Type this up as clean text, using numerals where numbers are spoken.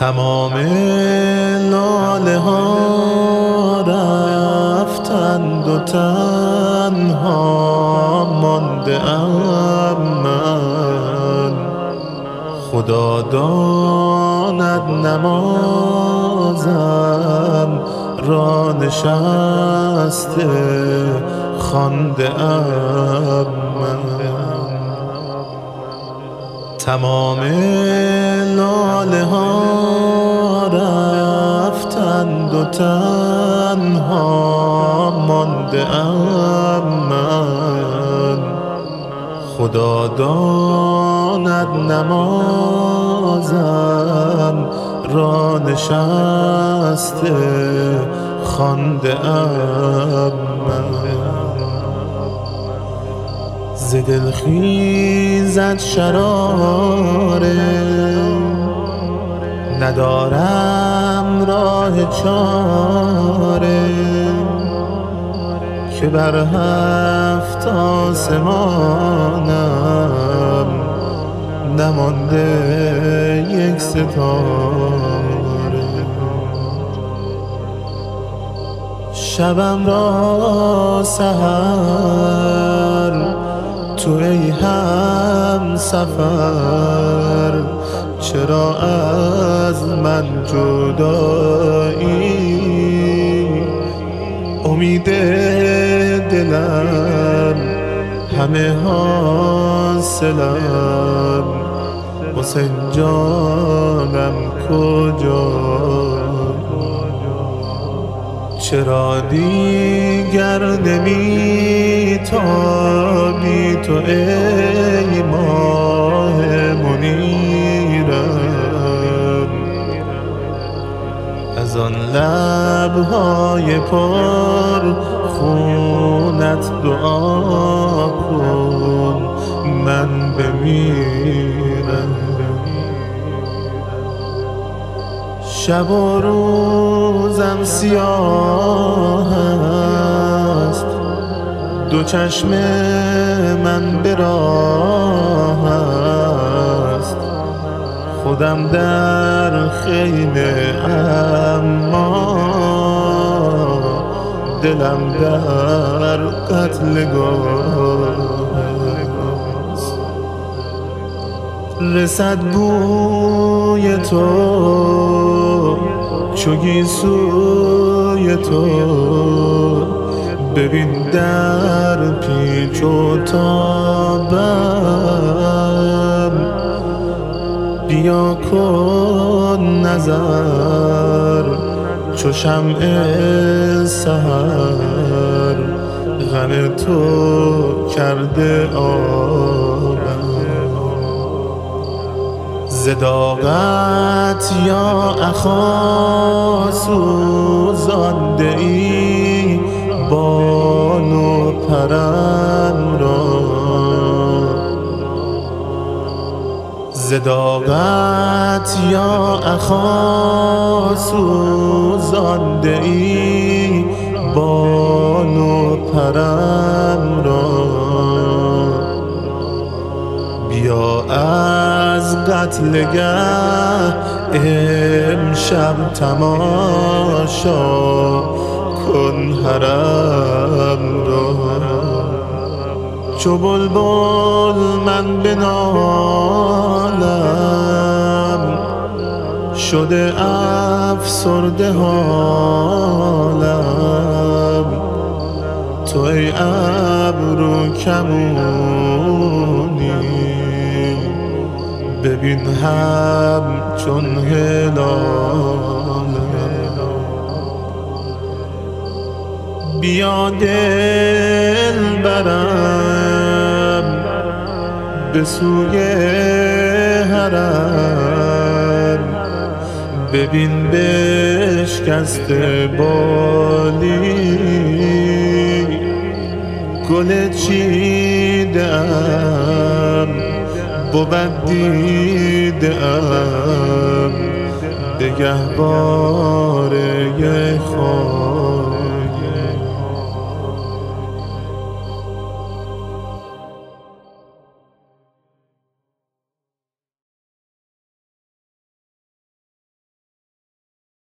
تمام لاله ها رفتند و تنها مانده ام من. خدا داند نمازم را نشسته خوانده ام من. تمام لاله ها رفتند و تنها مانده ام من. خدا داند نمازم را نشسته خوانده ام من. ز دل خیزد شراره ندارم راه چاره که بر هفت آسمانم نمانده یک ستاره. شبم را سحر تو ای هم سفر چرا از من جدایی؟ امید دلم همه حاصلم حسین جانم کجا؟ چرا دیگر نمیتابی تو ای ماه منیرم؟ از آن لبهای پر خونت دعا کن من بمیرم. شب و روزم سیاه است دو چشم من به راه است. خودم در خیمه اما دلم در قتلگاه است. رسد بوی تو چو گیسوی تو ببین در پیچ و تابم. بیا کن نظر چو شمع سحر غم تو کرده آبم. ز داغت یا اخا سوزانده ای بال و پرم را. ز داغت یا اخا سوزانده ای بال و پرم را. بیا از قتلگه امشب تماشا کن حرم را. چو بلبل من بنالم شده افسرده حالم. تو ای ابرو کمونی ببین همچون هلالم. بیا دل برم به سوی حرم ببین بشکسته بالی گل چیده ام بود دیده ام به گهواره